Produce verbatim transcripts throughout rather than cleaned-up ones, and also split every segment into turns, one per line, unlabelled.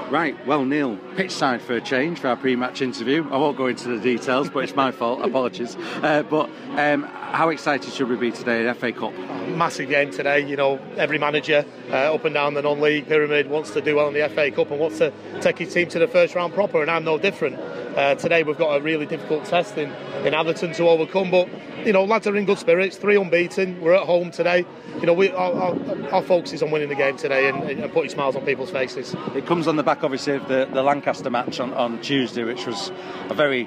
Right, well, Neil, pitch side for a change for our pre-match interview. I won't go into the details, but it's my fault. Apologies. Uh, but um, how excited should we be today in F A Cup?
Massive game today. You know, every manager uh, up and down the non-league pyramid wants to do well in the F A Cup and wants to take his team to the first round proper, and I'm no different. Uh, today we've got a really difficult test in, in Atherton to overcome, but you know, lads are in good spirits, three unbeaten, we're at home today. You know, we, our, our, our focus is on winning the game today and, and putting smiles on people's faces.
It comes on the back, obviously, of the, the Lancaster match on, on Tuesday, which was a very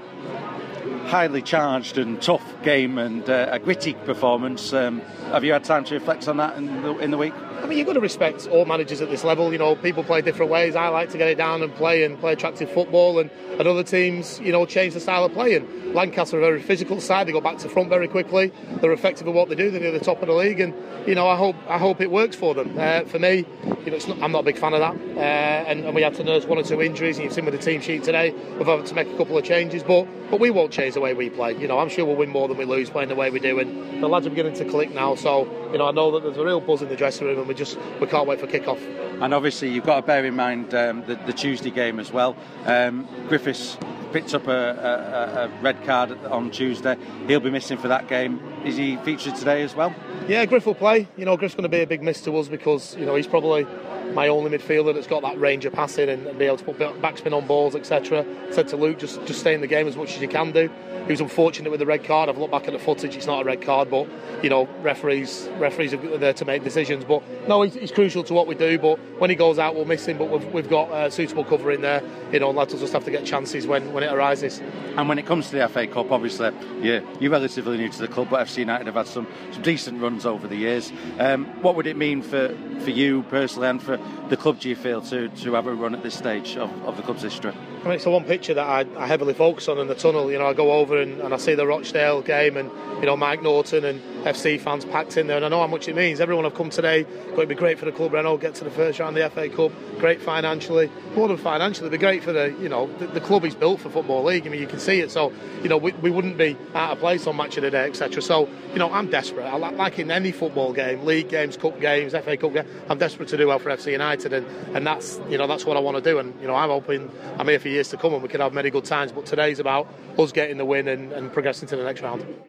highly charged and tough game and uh, a gritty performance. Um, have you had time to reflect on that in the, in the week?
I mean, you've got to respect all managers at this level. You know, people play different ways. I like to get it down and play and play attractive football, and, and other teams, you know, change the style of playing. Lancaster are a very physical side. They go back to front very quickly. They're effective at what they do. They're near the top of the league, and you know, I hope I hope it works for them. Uh, for me, you know, it's not, I'm not a big fan of that. Uh, and, and we had to nurse one or two injuries, and you've seen with the team sheet today, we've had to make a couple of changes, but but we won't change the way we play. You know, I'm sure we'll win more than we lose playing the way we do, and the lads are beginning to click now. So you know, I know that there's a real buzz in the dressing room, and we just we can't wait for kick-off.
And obviously, you've got to bear in mind um, the, the Tuesday game as well. Um, Griffiths picked up a, a, a red card on Tuesday. He'll be missing for that game. Is he featured today as well?
Yeah, Griff will play. You know, Griff's going to be a big miss to us because you know he's probably my only midfielder that's got that range of passing and, and be able to put backspin on balls, et cetera. Said to Luke, just just stay in the game as much as you can do. He was unfortunate with the red card. I've looked back at the footage. It's not a red card, but you know, referees referees are there to make decisions. But no, he's, he's crucial to what we do. But when he goes out, we'll miss him. But we've we've got uh, suitable cover in there. You know, lads will just have to get chances when, when it arises.
And when it comes to the F A Cup, obviously, yeah, you're relatively new to the club, but F C United have had some, some decent runs over the years. Um, what would it mean for, for you personally and for the club, do you feel, to, to have a run at this stage of, of the club's history?
I mean, it's the one picture that I, I heavily focus on in the tunnel. You know, I go over and, and I see the Rochdale game and, you know, Mike Norton and F C fans packed in there, and I know how much it means. Everyone have come today. Going to be great for the club. Renault get to the first round of the F A Cup. Great financially. More than financially, it'd be great for the, you know, the, the club is built for Football League. I mean, you can see it. So, you know, we, we wouldn't be out of place on Match of the Day, et cetera. So, you know, I'm desperate. I like, like in any football game, league games, cup games, F A Cup games, I'm desperate to do well for F C United, and, and that's, you know, that's what I want to do. And, you know, I'm hoping I'm here for years to come and we can have many good times. But today's about us getting the win and, and progressing to the next round.